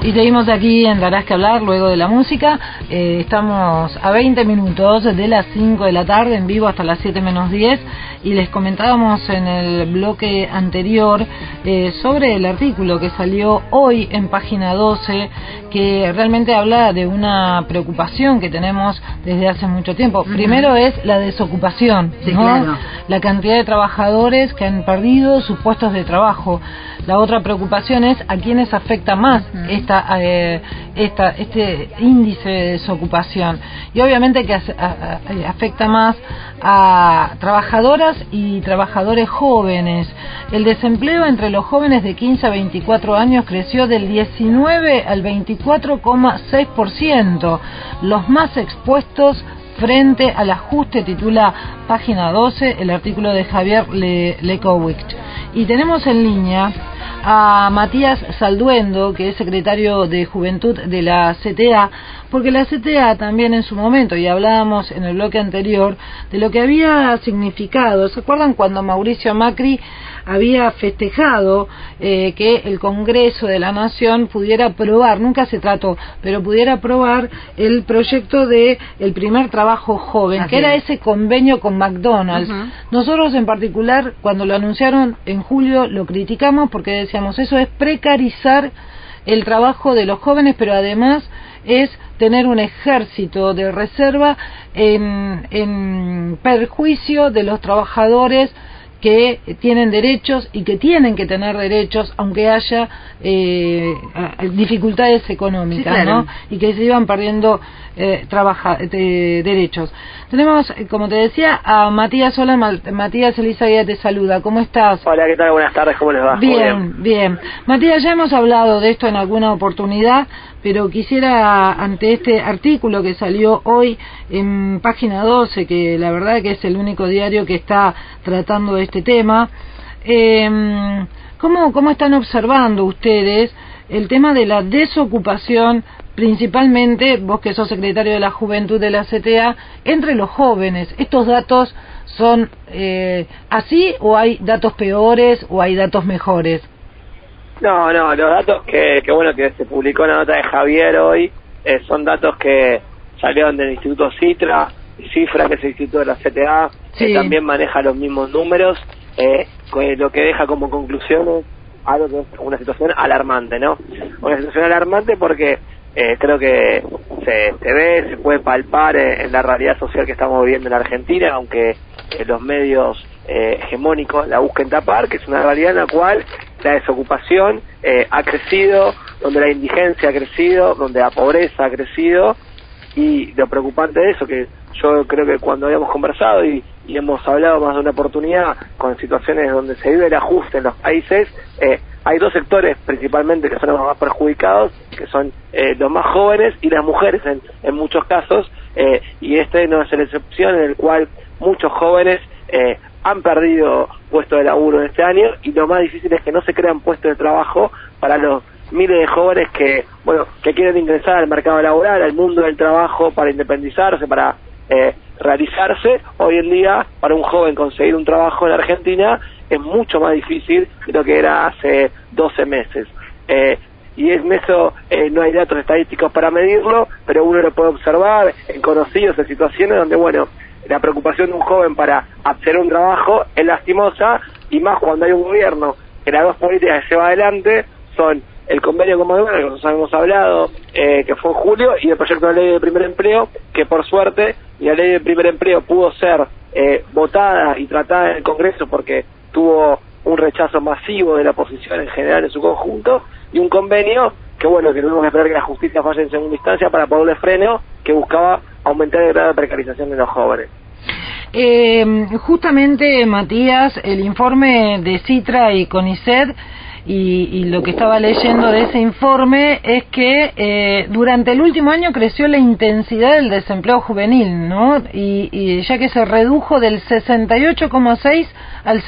Y seguimos aquí en Darás que hablar luego de la música. Estamos a 20 minutos de las 5 de la tarde, en vivo hasta las 7 menos 10. Y les comentábamos en el bloque anterior sobre el artículo que salió hoy en Página 12, que realmente habla de una preocupación que tenemos desde hace mucho tiempo. Primero es la desocupación, sí, ¿no? Claro. La cantidad de trabajadores que han perdido sus puestos de trabajo. La otra preocupación es a quiénes afecta más este índice de desocupación. Y obviamente que afecta más a trabajadoras y trabajadores jóvenes. El desempleo entre los jóvenes de 15 a 24 años creció del 19 al 24,6%. Los más expuestos frente al ajuste, titula Página 12 el artículo de Javier Lekowicz. Y tenemos en línea a Matías Salduendo, que es secretario de Juventud de la CTA, porque la CTA también en su momento, y hablábamos en el bloque anterior, de lo que había significado. ¿Se acuerdan cuando Mauricio Macri había festejado que el Congreso de la Nación pudiera aprobar, nunca se trató, pero pudiera aprobar el proyecto de el primer trabajo joven, que era ese convenio con McDonald's? Nosotros en particular, cuando lo anunciaron en julio, lo criticamos porque decíamos, eso es precarizar el trabajo de los jóvenes, pero además es tener un ejército de reserva en perjuicio de los trabajadores que tienen derechos y que tienen que tener derechos aunque haya dificultades económicas, sí, claro, ¿no? Y que se iban perdiendo derechos. Tenemos, como te decía, a Matías. Hola, Matías, Elisa Guía te saluda. ¿Cómo estás? Hola, ¿qué tal? Buenas tardes, ¿cómo les va? Bien, bien. Matías, ya hemos hablado de esto en alguna oportunidad, pero quisiera, ante este artículo que salió hoy en Página 12, que la verdad que es el único diario que está tratando este tema, ¿cómo están observando ustedes el tema de la desocupación, principalmente vos que sos secretario de la Juventud de la CTA, entre los jóvenes? ¿Estos datos son así o hay datos peores o hay datos mejores? No, los datos que bueno que se publicó en la nota de Javier hoy son datos que salieron del Instituto Cifra, que es el instituto de la CTA, sí, que también maneja los mismos números, lo que deja como conclusiones algo que es una situación alarmante, ¿no? Una situación alarmante porque creo que se puede palpar en la realidad social que estamos viviendo en la Argentina, aunque los medios hegemónicos la busquen tapar, que es una realidad en la cual la desocupación ha crecido, donde la indigencia ha crecido, donde la pobreza ha crecido, y lo preocupante de eso, que yo creo que cuando habíamos conversado y hemos hablado más de una oportunidad con situaciones donde se vive el ajuste en los países, hay dos sectores principalmente que son los más perjudicados, que son los más jóvenes y las mujeres en muchos casos, y este no es la excepción, en el cual muchos jóvenes han perdido puestos de laburo en este año, y lo más difícil es que no se crean puestos de trabajo para los miles de jóvenes que quieren ingresar al mercado laboral, al mundo del trabajo, para independizarse, para realizarse. Hoy en día, para un joven conseguir un trabajo en Argentina es mucho más difícil de lo que era hace 12 meses. Y en eso no hay datos estadísticos para medirlo, pero uno lo puede observar en conocidos, en situaciones donde, la preocupación de un joven para obtener un trabajo es lastimosa, y más cuando hay un gobierno que las dos políticas que lleva adelante son el convenio con McDonald's, que nosotros hemos hablado, que fue en julio, y el proyecto de ley de primer empleo, que por suerte la ley de primer empleo pudo ser votada y tratada en el Congreso porque tuvo un rechazo masivo de la oposición en general en su conjunto, y un convenio que tuvimos que esperar que la justicia falle en segunda instancia para ponerle freno, que buscaba aumentar el grado de precarización de los jóvenes. Justamente, Matías, el informe de Citra y CONICET, y lo que estaba leyendo de ese informe es que durante el último año creció la intensidad del desempleo juvenil, ¿no? Y ya que se redujo del 68,6 al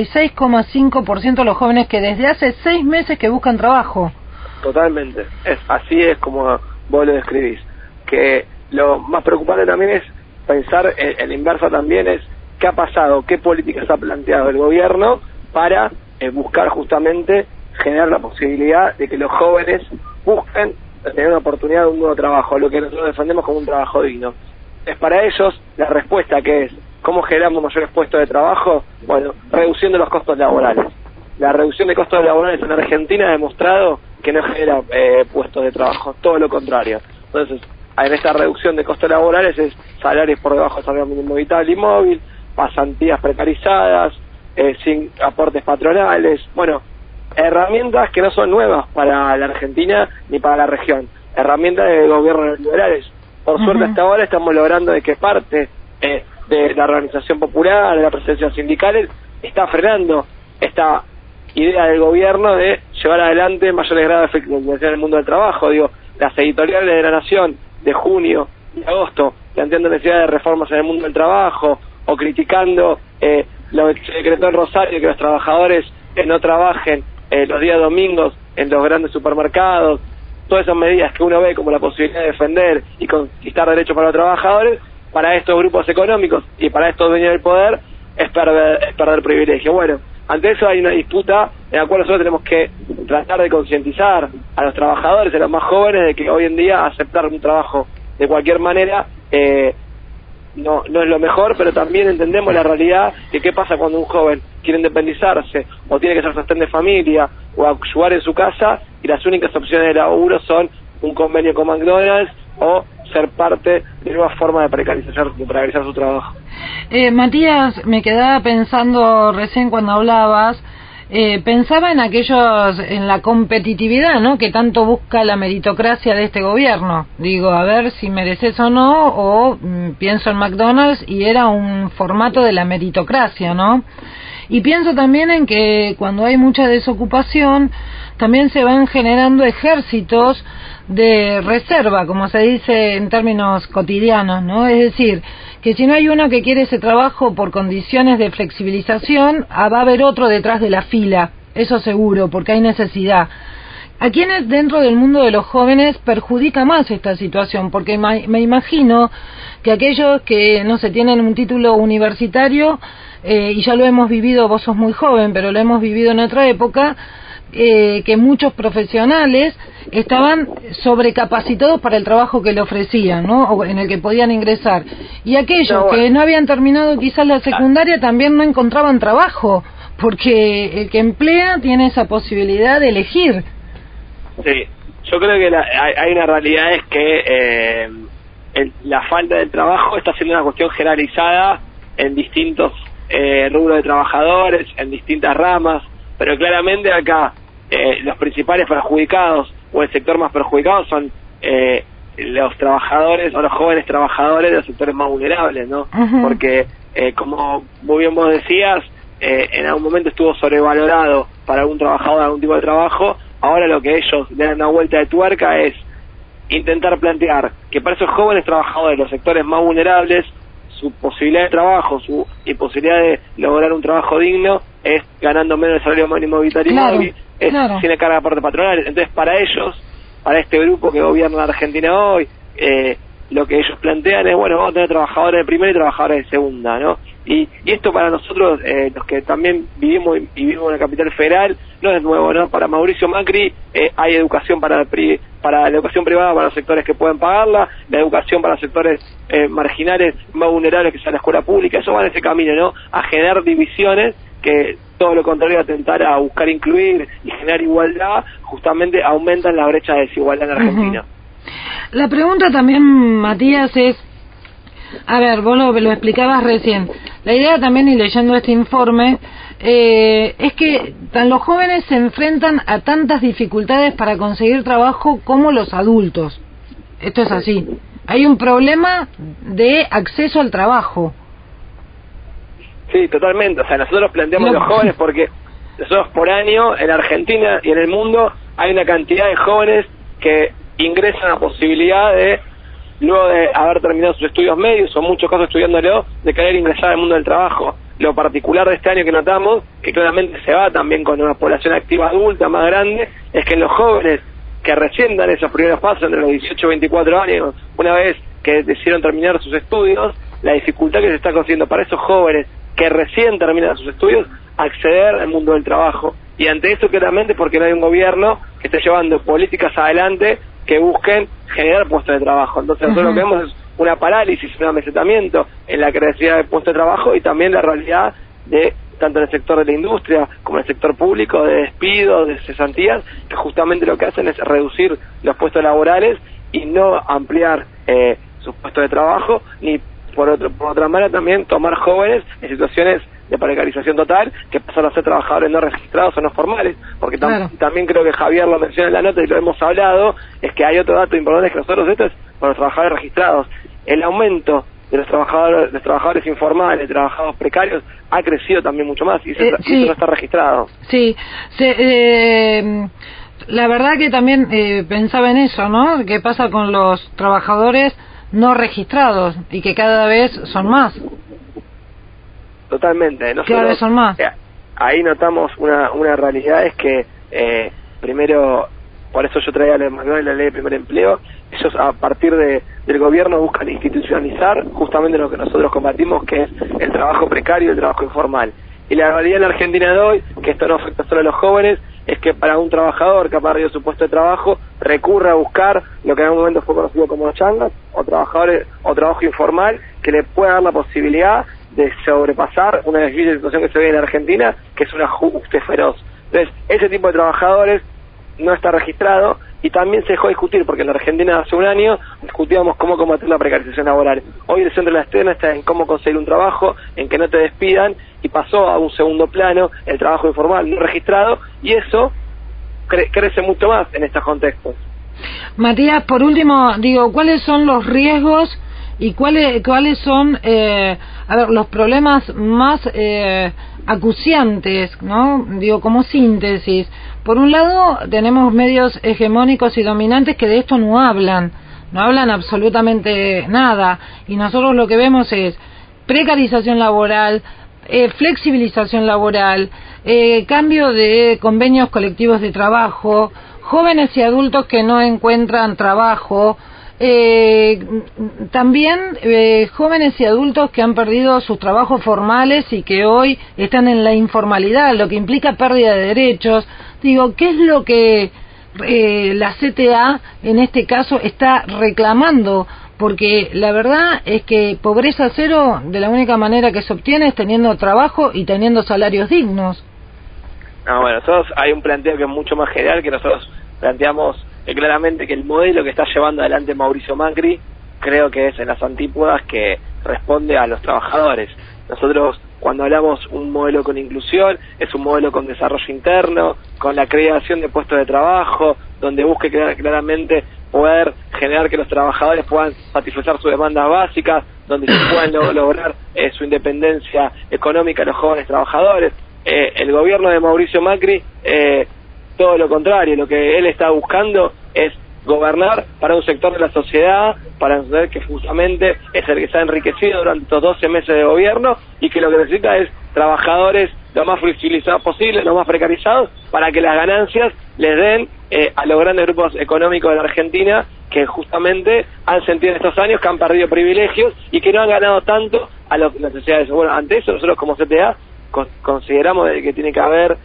66,5% los jóvenes que desde hace 6 meses que buscan trabajo. Totalmente, así es como vos lo describís. Que lo más preocupante también es pensar en la inversa también, es qué ha pasado, qué políticas ha planteado el gobierno para buscar justamente generar la posibilidad de que los jóvenes busquen tener una oportunidad de un nuevo trabajo, lo que nosotros defendemos como un trabajo digno. Es para ellos la respuesta que es, ¿cómo generamos mayores puestos de trabajo? Bueno, reduciendo los costos laborales. La reducción de costos laborales en Argentina ha demostrado que no genera puestos de trabajo, todo lo contrario. Entonces, en esta reducción de costos laborales es salarios por debajo del salario mínimo vital y móvil, pasantías precarizadas, sin aportes patronales, bueno, herramientas que no son nuevas para la Argentina ni para la región, herramientas de gobiernos liberales. Por suerte hasta ahora estamos logrando de que parte de la organización popular, de la presencia sindicales, está frenando esta idea del gobierno de llevar adelante mayores grados de flexibilización en el mundo del trabajo. Digo, las editoriales de La Nación de junio y agosto planteando necesidad de reformas en el mundo del trabajo o criticando lo que se decretó en Rosario, que los trabajadores no trabajen los días domingos en los grandes supermercados, todas esas medidas que uno ve como la posibilidad de defender y conquistar derechos para los trabajadores, para estos grupos económicos y para estos dueños del poder es perder privilegio. Bueno, ante eso hay una disputa en la cual nosotros tenemos que tratar de concientizar a los trabajadores, a los más jóvenes, de que hoy en día aceptar un trabajo de cualquier manera no es lo mejor, pero también entendemos la realidad de qué pasa cuando un joven quiere independizarse o tiene que ser sostén de familia o ayudar en su casa y las únicas opciones de laburo son un convenio con McDonald's o ser parte de nuevas formas de precarizar su trabajo. Matías, me quedaba pensando recién cuando hablabas, pensaba en en la competitividad, ¿no?, que tanto busca la meritocracia de este gobierno. Digo, a ver si mereces o no, o pienso en McDonald's y era un formato de la meritocracia, ¿no? Y pienso también en que cuando hay mucha desocupación, también se van generando ejércitos de reserva, como se dice en términos cotidianos, ¿no? Es decir, que si no hay uno que quiere ese trabajo por condiciones de flexibilización, va a haber otro detrás de la fila, eso seguro, porque hay necesidad. ¿A quiénes dentro del mundo de los jóvenes perjudica más esta situación? Porque me imagino que aquellos que, no sé, tienen un título universitario, y ya lo hemos vivido, vos sos muy joven, pero lo hemos vivido en otra época, que muchos profesionales estaban sobrecapacitados para el trabajo que le ofrecían, ¿no?, o en el que podían ingresar, y aquellos que no habían terminado quizás la secundaria también no encontraban trabajo, porque el que emplea tiene esa posibilidad de elegir. Sí, yo creo que hay una realidad, es que la falta de trabajo está siendo una cuestión generalizada en distintos rubros de trabajadores, en distintas ramas, pero claramente acá los principales perjudicados o el sector más perjudicado son los trabajadores o los jóvenes trabajadores de los sectores más vulnerables, ¿no? Porque como muy bien vos decías, en algún momento estuvo sobrevalorado para algún trabajador algún tipo de trabajo. Ahora lo que ellos le dan una vuelta de tuerca es intentar plantear que para esos jóvenes trabajadores de los sectores más vulnerables, su posibilidad de trabajo, su imposibilidad de lograr un trabajo digno es ganando menos el salario mínimo vital y móvil, es sin carga de aporte patronal. Entonces para ellos, para este grupo que gobierna Argentina hoy, lo que ellos plantean es, bueno, vamos a tener trabajadores de primera y trabajadores de segunda, ¿no? Y esto para nosotros, los que también vivimos en la capital federal, no es nuevo, ¿no? Para Mauricio Macri hay educación para la educación privada para los sectores que pueden pagarla, la educación para los sectores marginales más vulnerables que sea la escuela pública. Eso va en ese camino, ¿no?, a generar divisiones que todo lo contrario a tentar a buscar incluir y generar igualdad, justamente aumentan la brecha de desigualdad en Argentina. La pregunta también, Matías, es, a ver, vos lo explicabas recién, la idea también, y leyendo este informe, es que los jóvenes se enfrentan a tantas dificultades para conseguir trabajo como los adultos. Esto es así. Hay un problema de acceso al trabajo. Sí, totalmente. O sea, nosotros planteamos a los jóvenes porque nosotros por año en Argentina y en el mundo hay una cantidad de jóvenes que ingresan a posibilidad de, luego de haber terminado sus estudios medios, o en muchos casos estudiándolo, de querer ingresar al mundo del trabajo. Lo particular de este año que notamos, que claramente se va también con una población activa adulta más grande, es que los jóvenes que recién dan esos primeros pasos entre los 18 y 24 años, una vez que decidieron terminar sus estudios, la dificultad que se está consiguiendo para esos jóvenes que recién terminan sus estudios, acceder al mundo del trabajo. Y ante eso, claramente, porque no hay un gobierno que esté llevando políticas adelante que busquen generar puestos de trabajo. Entonces nosotros lo que vemos es una parálisis, un amesetamiento en la creación de puestos de trabajo y también la realidad de tanto en el sector de la industria como en el sector público, de despidos, de cesantías, que justamente lo que hacen es reducir los puestos laborales y no ampliar sus puestos de trabajo, ni por otra manera también tomar jóvenes en situaciones de precarización total, que pasan a ser trabajadores no registrados o no formales, porque también creo que Javier lo menciona en la nota y lo hemos hablado, es que hay otro dato importante que nosotros, esto es por los trabajadores registrados, el aumento de los trabajadores informales, trabajadores precarios, ha crecido también mucho más, y eso no está registrado. Sí, la verdad que también pensaba en eso, ¿no? ¿Qué pasa con los trabajadores no registrados y que cada vez son más? Totalmente. Nosotros, cada vez son más. Ahí notamos una realidad, es que primero, por eso yo traía la ley de primer empleo, ellos a partir del gobierno buscan institucionalizar justamente lo que nosotros combatimos, que es el trabajo precario y el trabajo informal. Y la realidad en la Argentina de hoy, que esto no afecta solo a los jóvenes, es que para un trabajador que ha perdido su puesto de trabajo, recurre a buscar lo que en algún momento fue conocido como changas, o trabajo informal, que le pueda dar la posibilidad de sobrepasar una difícil situación que se ve en Argentina, que es un ajuste feroz. Entonces, ese tipo de trabajadores no está registrado, y también se dejó de discutir, porque en la Argentina hace un año discutíamos cómo combatir la precarización laboral. Hoy el centro de la escena está en cómo conseguir un trabajo, en que no te despidan, y pasó a un segundo plano el trabajo informal no registrado, y eso crece mucho más en estos contextos. Matías, por último, ¿cuáles son los riesgos y cuáles son los problemas más acuciantes, ¿no? Como síntesis. Por un lado, tenemos medios hegemónicos y dominantes que de esto no hablan absolutamente nada, y nosotros lo que vemos es precarización laboral, flexibilización laboral, cambio de convenios colectivos de trabajo, jóvenes y adultos que no encuentran trabajo, también jóvenes y adultos que han perdido sus trabajos formales y que hoy están en la informalidad, lo que implica pérdida de derechos. ¿Qué es lo que la CTA en este caso está reclamando? Porque la verdad es que pobreza cero, de la única manera que se obtiene es teniendo trabajo y teniendo salarios dignos. No, bueno, nosotros hay un planteo que es mucho más general, que nosotros planteamos claramente que el modelo que está llevando adelante Mauricio Macri, creo que es en las antípodas que responde a los trabajadores. Nosotros, cuando hablamos un modelo con inclusión, es un modelo con desarrollo interno, con la creación de puestos de trabajo, donde busque claramente poder generar que los trabajadores puedan satisfacer sus demandas básicas, donde se puedan lograr su independencia económica los jóvenes trabajadores. El gobierno de Mauricio Macri, todo lo contrario, lo que él está buscando es gobernar para un sector de la sociedad, para entender que justamente es el que se ha enriquecido durante estos 12 meses de gobierno, y que lo que necesita es trabajadores lo más flexibilizados posible, lo más precarizados, para que las ganancias les den a los grandes grupos económicos de la Argentina, que justamente han sentido en estos años que han perdido privilegios y que no han ganado tanto a las necesidades. Bueno, ante eso nosotros como CTA consideramos que tiene que haber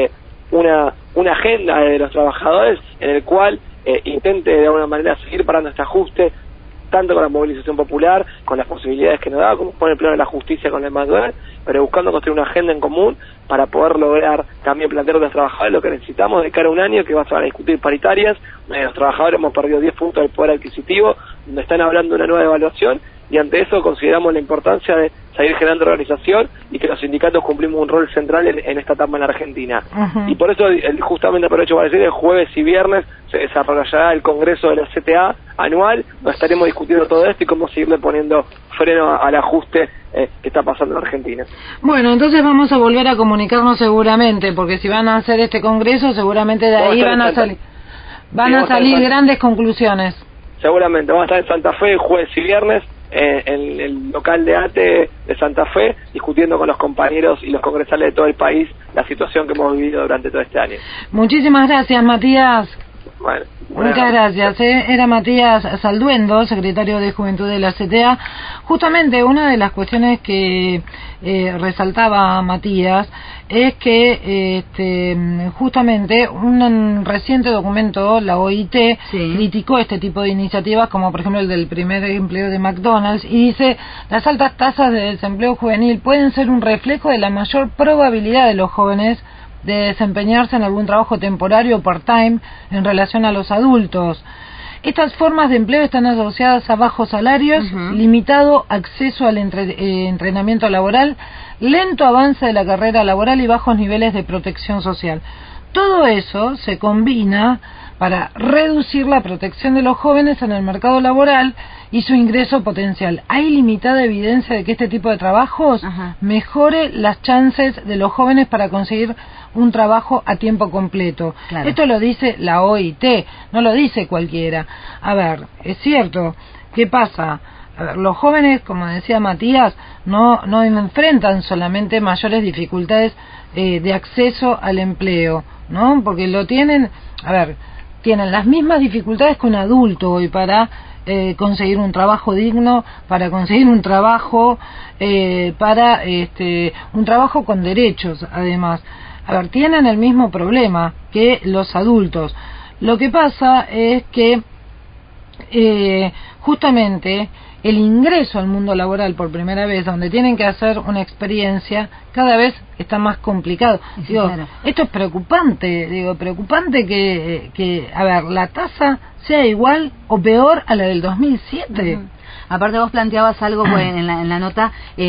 una agenda de los trabajadores en el cual intente de alguna manera seguir parando este ajuste, tanto con la movilización popular, con las posibilidades que nos da, como con el plano de la justicia con el McDonald's, pero buscando construir una agenda en común para poder lograr también plantear a los trabajadores lo que necesitamos de cara a un año que van a discutir paritarias. Los trabajadores hemos perdido 10 puntos del poder adquisitivo, donde están hablando de una nueva evaluación, y ante eso consideramos la importancia de seguir generando organización y que los sindicatos cumplimos un rol central en esta etapa en la Argentina. Y por eso, justamente aprovecho para decir, el jueves y viernes se desarrollará el Congreso de la CTA anual, donde estaremos discutiendo todo esto y cómo seguirle poniendo freno al ajuste que está pasando en Argentina. Bueno, entonces vamos a volver a comunicarnos seguramente, porque si van a hacer este Congreso, seguramente de ahí van a salir grandes conclusiones. Seguramente, vamos a estar en Santa Fe jueves y viernes, en el local de ATE de Santa Fe, discutiendo con los compañeros y los congresales de todo el país la situación que hemos vivido durante todo este año. Muchísimas gracias, Matías. Bueno. Muchas gracias. Era Matías Salduendo, secretario de Juventud de la CTA. Justamente una de las cuestiones que resaltaba Matías es que justamente un reciente documento, la OIT, criticó este tipo de iniciativas, como por ejemplo el del primer empleo de McDonald's, y dice: las altas tasas de desempleo juvenil pueden ser un reflejo de la mayor probabilidad de los jóvenes de desempeñarse en algún trabajo temporario o part-time en relación a los adultos. Estas formas de empleo están asociadas a bajos salarios, limitado acceso al entrenamiento laboral, lento avance de la carrera laboral y bajos niveles de protección social. Todo eso se combina para reducir la protección de los jóvenes en el mercado laboral y su ingreso potencial. Hay limitada evidencia de que este tipo de trabajos mejore las chances de los jóvenes para conseguir un trabajo a tiempo completo. Claro. Esto lo dice la OIT, no lo dice cualquiera. A ver, es cierto, ¿qué pasa? A ver, los jóvenes, como decía Matías, no enfrentan solamente mayores dificultades de acceso al empleo, ¿no? Porque lo tienen, a ver, tienen las mismas dificultades que un adulto hoy para conseguir un trabajo digno, para conseguir un trabajo, para un trabajo con derechos, además. A ver, tienen el mismo problema que los adultos. Lo que pasa es que justamente el ingreso al mundo laboral por primera vez, donde tienen que hacer una experiencia, cada vez está más complicado. Sí, digo, claro. Esto es preocupante, preocupante que, a ver, la tasa sea igual o peor a la del 2007. Aparte vos planteabas algo en la nota,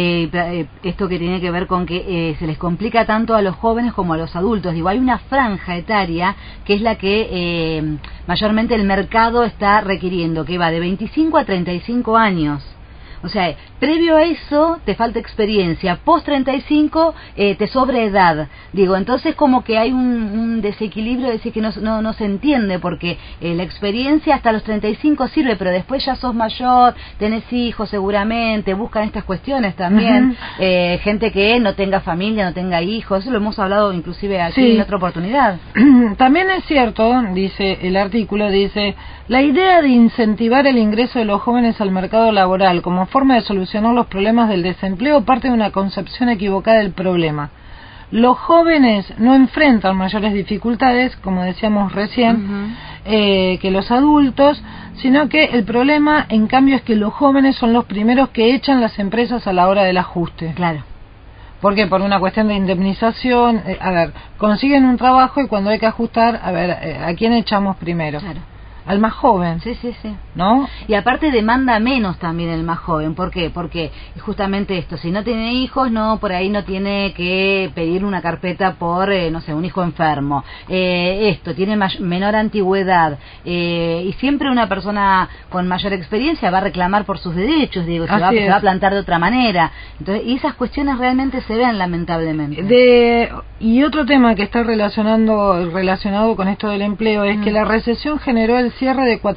esto que tiene que ver con que se les complica tanto a los jóvenes como a los adultos. Digo, hay una franja etaria que es la que mayormente el mercado está requiriendo, que va de 25 a 35 años. O sea, previo a eso te falta experiencia, post 35 te sobra edad. Digo, entonces como que hay un desequilibrio, decir que no se entiende, porque la experiencia hasta los 35 sirve, pero después ya sos mayor, tenés hijos seguramente, buscan estas cuestiones también. Gente que no tenga familia, no tenga hijos, eso lo hemos hablado inclusive aquí en otra oportunidad. También es cierto, dice el artículo, dice: la idea de incentivar el ingreso de los jóvenes al mercado laboral como forma de solucionar los problemas del desempleo parte de una concepción equivocada del problema. Los jóvenes no enfrentan mayores dificultades, como decíamos recién, que los adultos, sino que el problema, en cambio, es que los jóvenes son los primeros que echan las empresas a la hora del ajuste. Claro. Porque por una cuestión de indemnización, a ver, consiguen un trabajo y cuando hay que ajustar, a ver, ¿a quién echamos primero? Claro. Al más joven. Sí. ¿No? Y aparte demanda menos también el más joven. ¿Por qué? Porque justamente esto, si no tiene hijos, por ahí no tiene que pedir una carpeta por, no sé, un hijo enfermo. Esto, tiene menor antigüedad. Y siempre una persona con mayor experiencia va a reclamar por sus derechos, digo, se va a plantar de otra manera. Entonces, y esas cuestiones realmente se ven lamentablemente. Y otro tema que está relacionado con esto del empleo es que la recesión generó el cierre de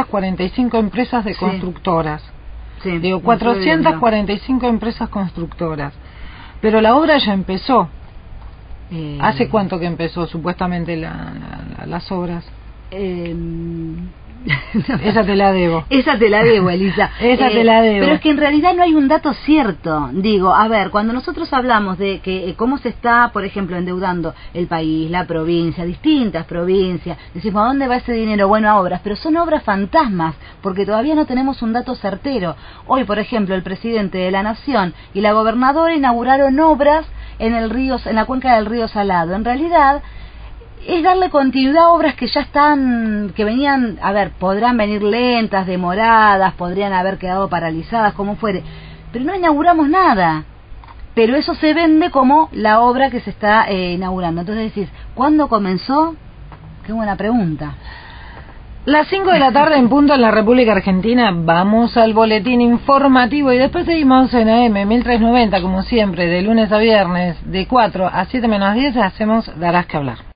445 empresas de constructoras. Digo, 445 empresas constructoras. Pero la obra ya empezó. ¿Hace cuánto que empezó supuestamente las obras? Esa te la debo. Esa te la debo, Elisa. Esa te la debo. Pero es que en realidad no hay un dato cierto. Digo, a ver, cuando nosotros hablamos de que cómo se está, por ejemplo, endeudando el país, la provincia, distintas provincias, decimos, ¿a dónde va ese dinero? Bueno, a obras, pero son obras fantasmas, porque todavía no tenemos un dato certero. Hoy, por ejemplo, el presidente de la Nación y la gobernadora inauguraron obras en la cuenca del río Salado. En realidad es darle continuidad a obras que ya están, que venían, a ver, podrán venir lentas, demoradas, podrían haber quedado paralizadas, como fuere, pero no inauguramos nada. Pero eso se vende como la obra que se está inaugurando. Entonces decís, ¿cuándo comenzó? Qué buena pregunta. Las 5 de la tarde en punto en la República Argentina. Vamos al boletín informativo y después seguimos en AM 1390, como siempre, de lunes a viernes, de 4 a 7 menos 10, hacemos Darás que hablar.